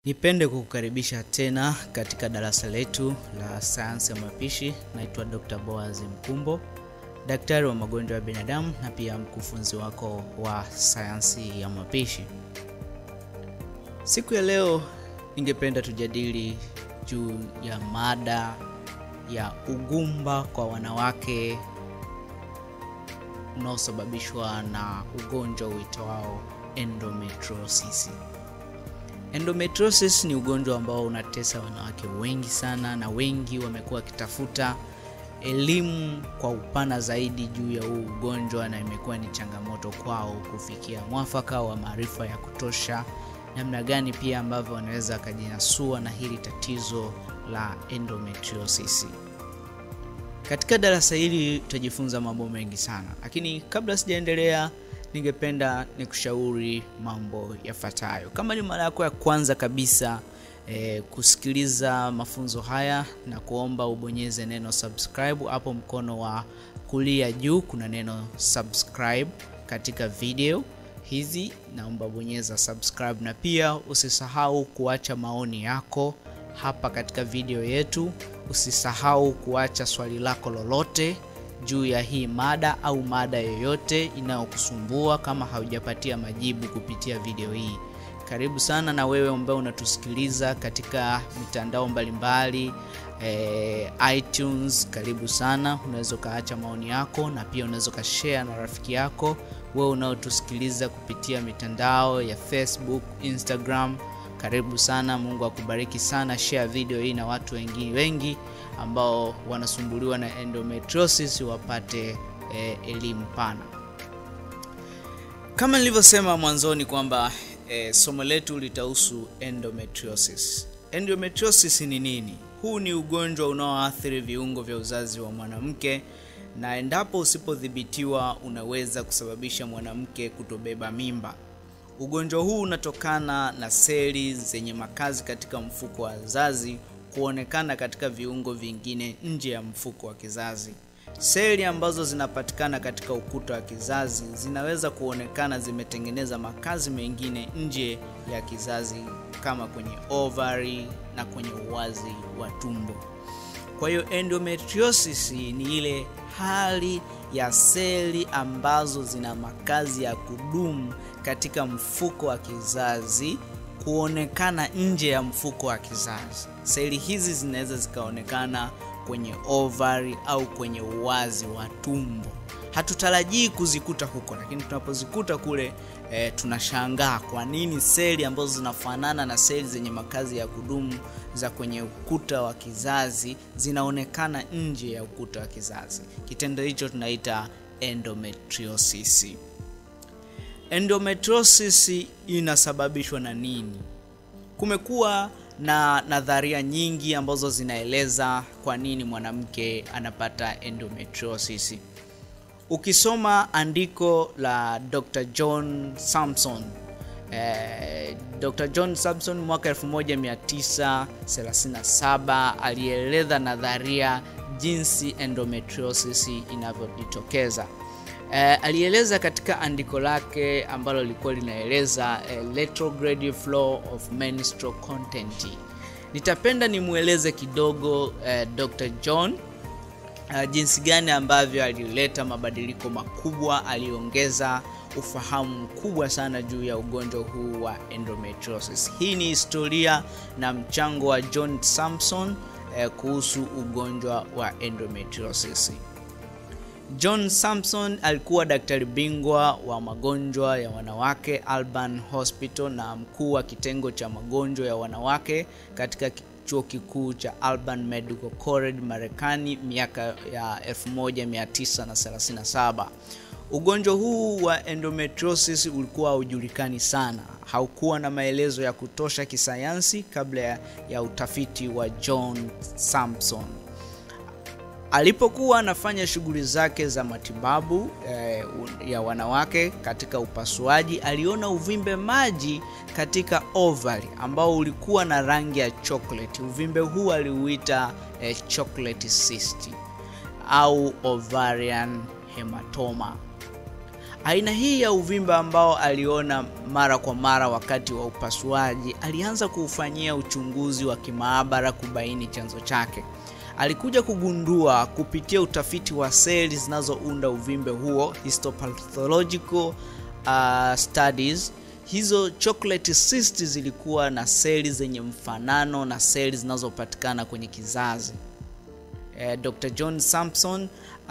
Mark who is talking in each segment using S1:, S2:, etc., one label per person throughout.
S1: Nipende kukukaribisha tena katika darasa letu la sayansi ya mapishi. Naitwa Dr. Boaz Mkumbo, daktari wa magonjwa ya binadamu na pia mkufunzi wako wa sayansi ya mapishi. Siku ya leo ningependa tujadili juu ya mada ya ugumba kwa wanawake unaosababishwa na ugonjwa uitwao endometriosis. Endometriosis ni ugonjwa ambao unatesa wanawake wengi sana, na wengi wamekuwa wakitafuta elimu kwa upana zaidi juu ya huu ugonjwa, na imekuwa ni changamoto kwao kufikia mwafaka wa maarifa ya kutosha namna gani pia ambavyo wanaweza kujinasua na hili tatizo la endometriosis. Katika darasa hili tutajifunza mambo mengi sana, lakini kabla sijaendelea ningependa nikushauri mambo yafuatayo. Kama ni mara yako ya kwanza kabisa kusikiliza mafunzo haya, na kuomba ubonyeze neno subscribe hapo mkono wa kulia juu, kuna neno subscribe katika video hizi, naomba bonyeza subscribe, na pia usisahau kuacha maoni yako hapa katika video yetu. Usisahau kuacha swali lako lolote juu ya hii mada au mada yoyote inayokusumbua kama haujapatia majibu kupitia video hii. Karibu sana na wewe ambaye unatusikiliza katika mitandao mbalimbali, iTunes, karibu sana. Unaweza kaacha maoni yako, na pia unaweza kashare na rafiki yako. Wewe unaotusikiliza kupitia mitandao ya Facebook, Instagram, karibu sana. Mungu akubariki sana. Share video hii na watu wengi ambao wanasumbuliwa na endometriosis wapate elimu pana. Kama nilivyosema mwanzoni kwamba somo letu litahusu endometriosis. Endometriosis ni nini? Huu ni ugonjwa unaoathiri viungo vya uzazi wa mwanamke, na endapo usipodhibitiwa unaweza kusababisha mwanamke kutobeba mimba. Ugonjwa huu unatokana na seli zenye makazi katika mfuko wa uzazi kuonekana katika viungo vingine nje ya mfuko wa kizazi. Seli ambazo zinapatikana katika ukuta wa kizazi zinaweza kuonekana zimetengeneza makazi mengine nje ya kizazi, kama kwenye ovary na kwenye uwazi wa tumbo. Kwa hiyo endometriosis ni ile hali ya seli ambazo zina makazi ya kudumu katika mfuko wa kizazi kuonekana nje ya mfuko wa kizazi. Seli hizi zinaweza zikaonekana kwenye ovary au kwenye uwazi wa tumbo. Hatutarajii kuzikuta huko, lakini tunapozikuta kule tunashangaa kwa nini seli ambazo zinafanana na seli zenye makazi ya kudumu za kwenye ukuta wa kizazi zinaonekana nje ya ukuta wa kizazi. Kitendo hicho tunaita endometriosis. Endometriosis inasababishwa na nini? Kumekuwa na nadharia nyingi ambazo zinaeleza kwa nini mwanamke anapata endometriosis. Ukisoma andiko la Dr. John Sampson, Dr. John Sampson mwaka 1937 alieleza nadharia jinsi endometriosis inavyojitokeza. Alieleza katika andiko lake ambalo lilikuwa linaeleza retrograde flow of menstrual content. Nitapenda nimueleze kidogo Dr. John jinsi gani ambavyo alileta mabadiliko makubwa, aliongeza ufahamu mkubwa sana juu ya ugonjwa huu wa endometriosis. Hii ni historia na mchango wa John Sampson kuhusu ugonjwa wa endometriosis. John Sampson alikuwa daktari bingwa wa magonjwa ya wanawake Alban Hospital na mkuu wa kitengo cha magonjwa ya wanawake katika chuo kikuu cha Alban Medical College Marekani miaka ya 1937. Ugonjwa huu wa endometriosis ulikuwa haujulikani sana. Haukuwa na maelezo ya kutosha kisayansi kabla ya utafiti wa John Sampson. Alipokuwa anafanya shughuli zake za matibabu ya wanawake katika upasuaji, aliona uvimbe maji katika ovary ambao ulikuwa na rangi ya chocolate. Uvimbe huu aliuita chocolate cyst au ovarian hematoma. Aina hii ya uvimbe ambao aliona mara kwa mara wakati wa upasuaji, alianza kuufanyia uchunguzi wa kimaabara kubaini chanzo chake. Alikuja kugundua kupitia utafiti wa seli zinazounda uvimbe huo, histopathological studies, hizo chocolate cysts zilikuwa na seli zenye mfanano na seli zinazopatikana kwenye kizazi. Dr. John Sampson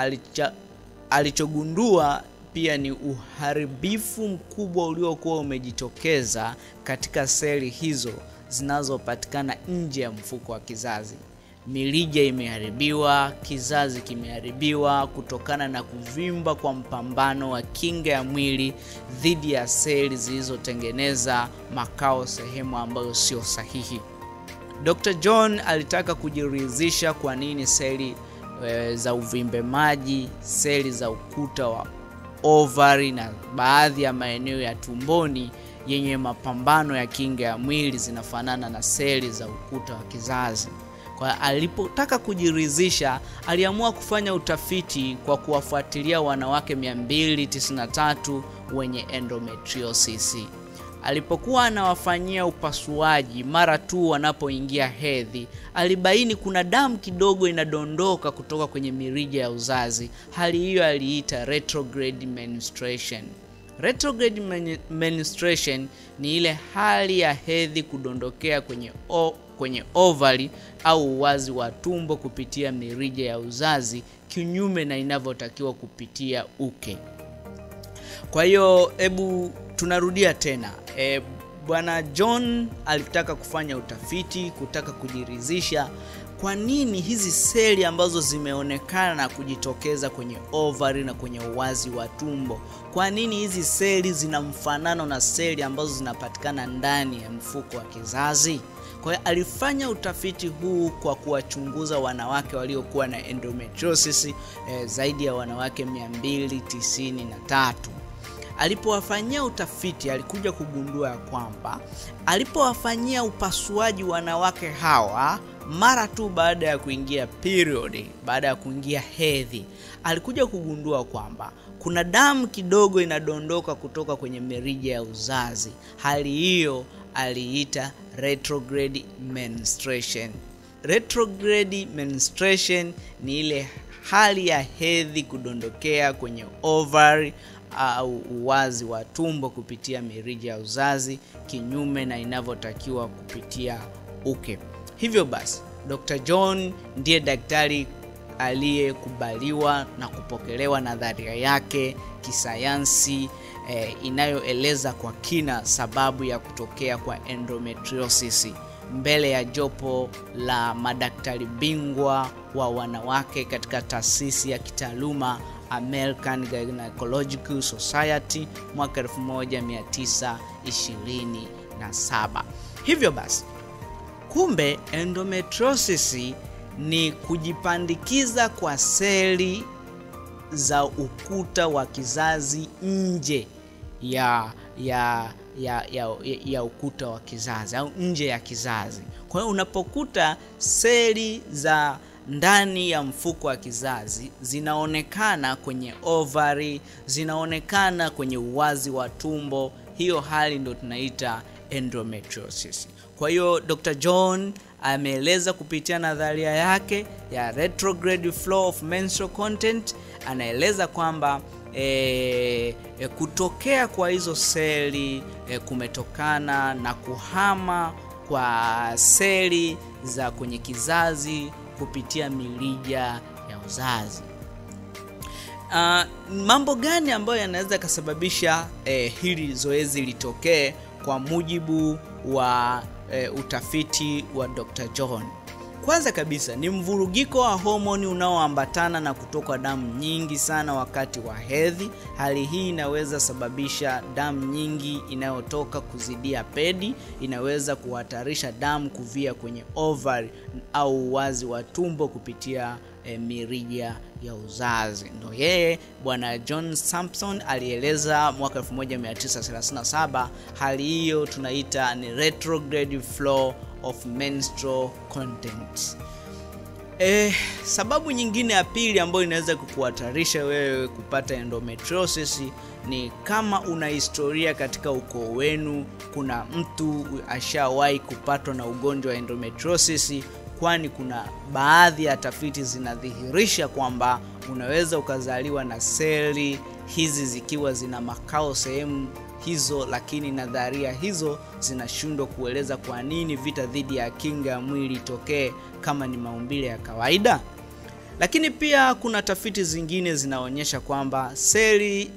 S1: alichogundua pia ni uharibifu mkubwa uliokuwa umejitokeza katika seli hizo zinazopatikana nje ya mfuko wa kizazi. Mirija imeharibiwa, kizazi kimeharibiwa kutokana na kuvimba kwa mpambano wa kinga ya mwili dhidi ya seli zilizotengeneza makao sehemu ambayo sio sahihi. Dr. John alitaka kujiridhisha kwa nini seli za uvimbe maji, seli za ukuta wa ovari na baadhi ya maeneo ya tumboni yenye mapambano ya kinga ya mwili zinafanana na seli za ukuta wa kizazi. Kwa alipotaka kujiridhisha, aliamua kufanya utafiti kwa kuwafuatilia wanawake 293 wenye endometriosis. Alipokuwa anawafanyia upasuaji, mara tu wanapoingia hedhi, alibaini kuna damu kidogo inadondoka kutoka kwenye mirija ya uzazi. Hali hiyo aliita retrograde menstruation. Retrograde menstruation ni ile hali ya hedhi kudondokea kwenye ovary au uwazi wa tumbo kupitia mirija ya uzazi kinyume na inavyotakiwa kupitia uke. Kwa hiyo hebu tunarudia tena. Bwana John alitaka kufanya utafiti, kutaka kujiridhisha kwa nini hizi seli ambazo zimeonekana kujitokeza kwenye ovary na kwenye uwazi wa tumbo, kwa nini hizi seli zina mfanano na seli ambazo zinapatikana ndani ya mfuko wa kizazi. Kwa hiyo alifanya utafiti huu kwa kuwachunguza wanawake waliokuwa na endometriosis, zaidi ya wanawake 293. Alipowafanyia utafiti, alikuja kugundua kwamba alipowafanyia upasuaji wanawake hawa mara tu baada ya kuingia period, baada ya kuingia hedhi, alikuja kugundua kwamba kuna damu kidogo inadondoka kutoka kwenye mirija ya uzazi. Hali hiyo aliita retrograde menstruation. Retrograde menstruation ni ile hali ya hedhi kudondokea kwenye ovary au uwazi wa tumbo kupitia mirija ya uzazi kinyume na inavyotakiwa kupitia uke. Hivyo basi, Dr. John ndiye daktari aliyekubaliwa na kupokelewa nadharia yake kisayansi inayoeleza kwa kina sababu ya kutokea kwa endometriosis mbele ya jopo la madaktari bingwa wa wanawake katika taasisi ya kitaaluma American Gynecological Society mwaka 1927. Hivyo basi, kumbe endometriosis ni kujipandikiza kwa seli za ukuta wa kizazi nje ya ukuta wa kizazi au nje ya kizazi. Kwa hiyo unapokuta seli za ndani ya mfuko wa kizazi zinaonekana kwenye ovary, zinaonekana kwenye uwazi wa tumbo, hiyo hali ndio tunaita endometriosis. Kwa hiyo Dr. John ameeleza kupitia nadharia yake ya retrograde flow of menstrual content, anaeleza kwamba kutokea kwa hizo seli kumetokana na kuhama kwa seli za kwenye kizazi kupitia mirija ya uzazi. Mambo gani ambayo yanaweza kusababisha hili zoezi litokee kwa mujibu wa utafiti wa Dr. John? Kwanza kabisa ni mvurugiko wa homoni unaoambatana na kutoka damu nyingi sana wakati wa hedhi. Hali hii inaweza sababisha damu nyingi inayotoka kuzidia pedi, inaweza kuhatarisha damu kuvia kwenye ovary au uwazi wa tumbo kupitia mirija ya uzazi. Ndio yeye Bwana John Sampson alieleza mwaka 1937. Hali hiyo tunaita ni retrograde flow of menstrual content. Sababu nyingine ya pili ambayo inaweza kukuhatarisha wewe kupata endometriosis ni kama una historia katika ukoo wenu, kuna mtu ashawahi kupatwa na ugonjwa wa endometriosis, kwani kuna baadhi ya tafiti zinadhihirisha kwamba unaweza ukazaliwa na seli hizi zikiwa zina makao sehemu hizo, lakini nadharia hizo zinashindwa kueleza kwa nini vita dhidi ya kinga ya mwili itokee kama ni maumbile ya kawaida. Lakini pia kuna tafiti zingine zinaonyesha kwamba seli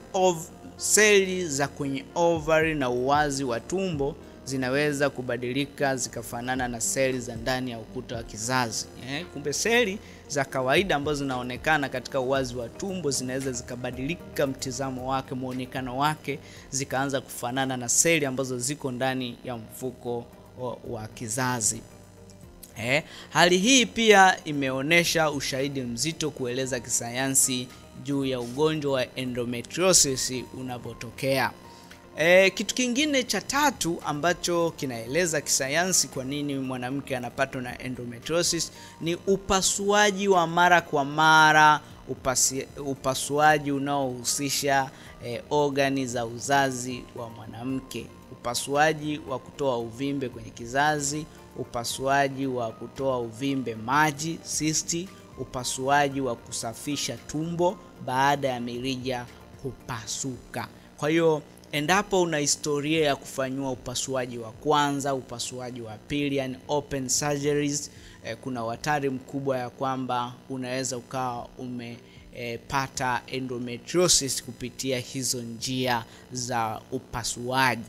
S1: za kwenye ovary na uwazi wa tumbo zinaweza kubadilika zikafanana na seli za ndani ya ukuta wa kizazi. Kumbe seli za kawaida ambazo zinaonekana katika uwazi wa tumbo zinaweza zikabadilika mtizamo wake, muonekano wake, zikaanza kufanana na seli ambazo ziko ndani ya mfuko wa kizazi. Hali hii pia imeonesha ushahidi mzito kueleza kisayansi juu ya ugonjwa wa endometriosis unapotokea. Kitu kingine cha tatu ambacho kinaeleza kisayansi kwa nini mwanamke anapatwa na endometriosis ni upasuaji wa mara kwa mara, upasuaji unaohusisha organi za uzazi wa mwanamke, upasuaji wa kutoa uvimbe kwenye kizazi, upasuaji wa kutoa uvimbe maji cyst, upasuaji wa kusafisha tumbo baada ya mirija kupasuka. Kwa hiyo endapo una historia ya kufanywa upasuaji wa kwanza, upasuaji wa pili, yani open surgeries, kuna hatari mkubwa ya kwamba unaweza ukawa umepata endometriosis kupitia hizo njia za upasuaji.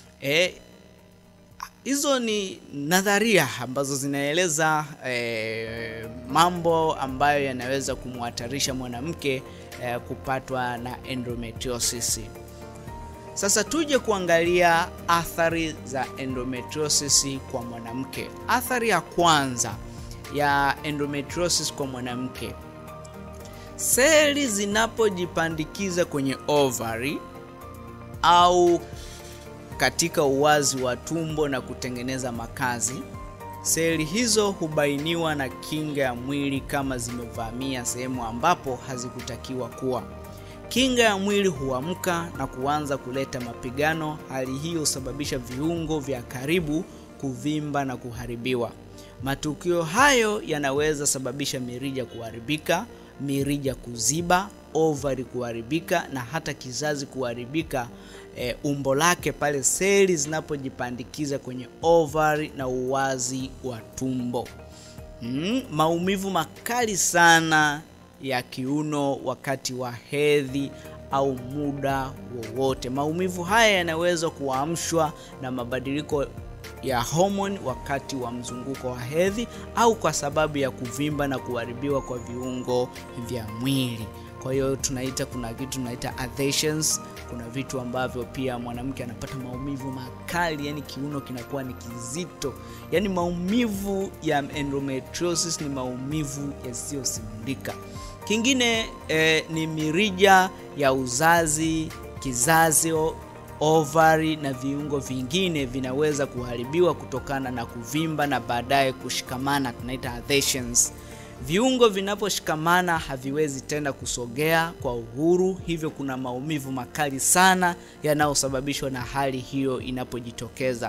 S1: Hizo ni nadharia ambazo zinaeleza mambo ambayo yanaweza kumhatarisha mwanamke kupatwa na endometriosis. Sasa tuje kuangalia athari za endometriosis kwa mwanamke. Athari ya kwanza ya endometriosis kwa mwanamke: seli zinapojipandikiza kwenye ovary au katika uwazi wa tumbo na kutengeneza makazi, seli hizo hubainiwa na kinga ya mwili kama zimevamia sehemu ambapo hazikutakiwa kuwa. Kinga ya mwili huamka na kuanza kuleta mapigano. Hali hiyo husababisha viungo vya karibu kuvimba na kuharibiwa. Matukio hayo yanaweza sababisha mirija kuharibika, mirija kuziba, ovary kuharibika na hata kizazi kuharibika umbo lake pale seli zinapojipandikiza kwenye ovary na uwazi wa tumbo. Maumivu makali sana ya kiuno wakati wa hedhi au muda wowote. Maumivu haya yanaweza kuamshwa na mabadiliko ya homoni wakati wa mzunguko wa hedhi au kwa sababu ya kuvimba na kuharibiwa kwa viungo vya mwili. Kwa hiyo kuna kitu tunaita adhesions. Kuna vitu ambavyo pia mwanamke anapata maumivu makali, yani kiuno kinakuwa ni kizito. Yani maumivu ya endometriosis ni maumivu yasiyosimulika. Kingine ni mirija ya uzazi, kizazi, ovary na viungo vingine vinaweza kuharibiwa kutokana na kuvimba na baadaye kushikamana, tunaita adhesions. Viungo vinaposhikamana haviwezi tena kusogea kwa uhuru, hivyo kuna maumivu makali sana yanayosababishwa na hali hiyo inapojitokeza.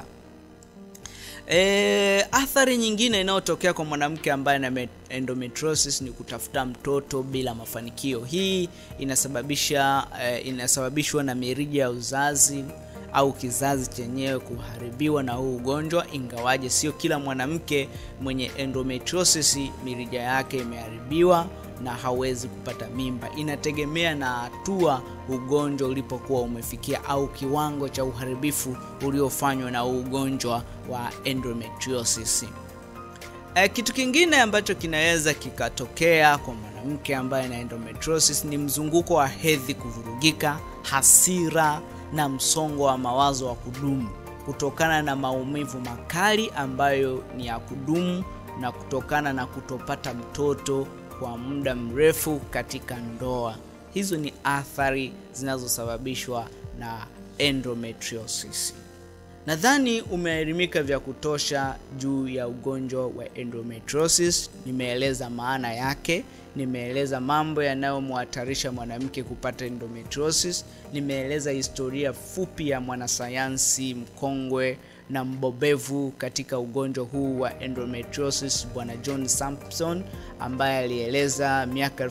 S1: Athari nyingine inayotokea kwa mwanamke ambaye ana endometriosis ni kutafuta mtoto bila mafanikio. Hii inasababishwa na mirija ya uzazi au kizazi chenyewe kuharibiwa na huu ugonjwa, ingawaje sio kila mwanamke mwenye endometriosis mirija yake imeharibiwa na hawezi kupata mimba. Inategemea na hatua ugonjwa ulipokuwa umefikia au kiwango cha uharibifu uliofanywa na ugonjwa wa endometriosis. Kitu kingine ambacho kinaweza kikatokea kwa mwanamke ambaye ana endometriosis ni mzunguko wa hedhi kuvurugika, hasira na msongo wa mawazo wa kudumu kutokana na maumivu makali ambayo ni ya kudumu na kutokana na kutopata mtoto kwa muda mrefu katika ndoa. Hizo ni athari zinazosababishwa na endometriosis. Nadhani umeelimika vya kutosha juu ya ugonjwa wa endometriosis. Nimeeleza maana yake, nimeeleza mambo yanayomhatarisha mwanamke kupata endometriosis, nimeeleza historia fupi ya mwanasayansi mkongwe na mbobevu katika ugonjwa huu wa endometriosis, Bwana John Sampson, ambaye alieleza miaka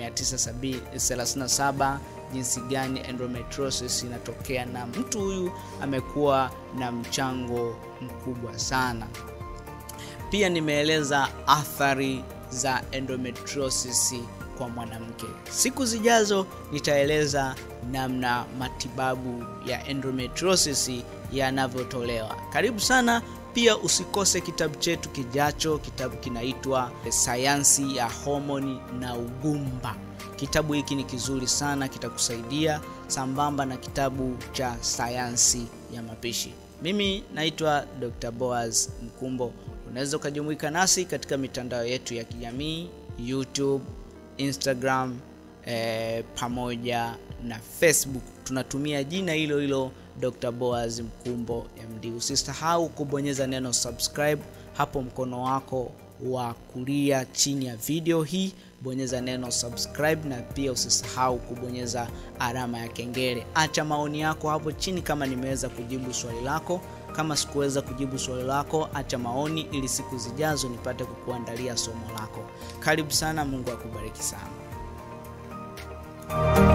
S1: 1937 jinsi gani endometriosis inatokea, na mtu huyu amekuwa na mchango mkubwa sana. Pia nimeeleza athari za endometriosis kwa mwanamke. Siku zijazo nitaeleza namna matibabu ya endometriosis yanavyotolewa. Karibu sana. Pia usikose kitabu chetu kijacho. Kitabu kinaitwa Sayansi ya Homoni na Ugumba. Kitabu hiki ni kizuri sana, kitakusaidia sambamba na kitabu cha sayansi ya mapishi. Mimi naitwa Dr. Boaz Mkumbo. Unaweza kujumuika nasi katika mitandao yetu ya kijamii, YouTube, Instagram, pamoja na Facebook. Tunatumia jina hilo hilo, Dr. Boaz Mkumbo MD. Usisahau kubonyeza neno subscribe hapo mkono wako wa kulia chini ya video hii. Bonyeza neno subscribe, na pia usisahau kubonyeza alama ya kengele. Acha maoni yako hapo chini kama nimeweza kujibu swali lako. Kama sikuweza kujibu swali lako, acha maoni ili siku zijazo nipate kukuandalia somo lako. Karibu sana, Mungu akubariki sana.